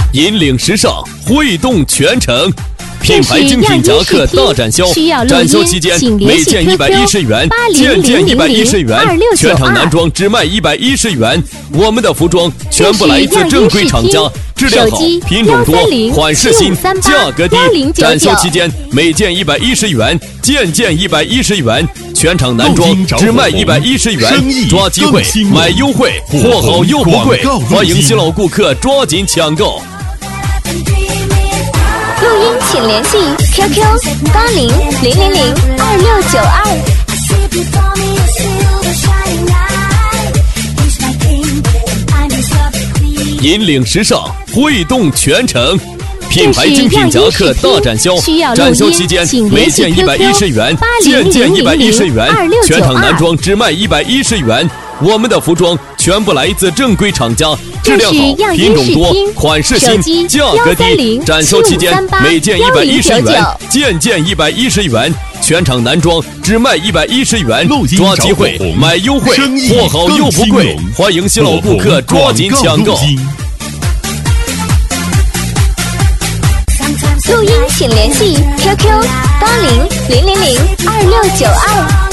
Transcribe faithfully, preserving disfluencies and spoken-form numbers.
引领时尚，挥动全城。品牌精品夹克大展销，展销期间每件一百一十元，件件一百一十元，全场男装只卖一百一十元。我们的服装全部来自正规厂家，质量好，品种多，款式新，价格低。展销期间每件一百一十元，件件一百一十元，全场男装只卖一百一十元。抓机会，买优惠，货好又不贵，欢迎新老顾客抓紧抢购。 录音请联系 Q Q 八零零零零二六九二。 引领时尚，挥动全城。品牌精品夹克大展销，展销期间每件一百一十元，件件一百一十元，全场男装只卖一百一十元。我们的服装全部来自正规厂家，质量好，品种多，款式新，价格低。展销期间每件一百一十元，件件一百一十元，全场男装只卖一百一十元。抓机会，买优惠，货好又不贵，欢迎新老顾客抓紧抢购。 录音请联系 Q Q 八零零零零二六九二。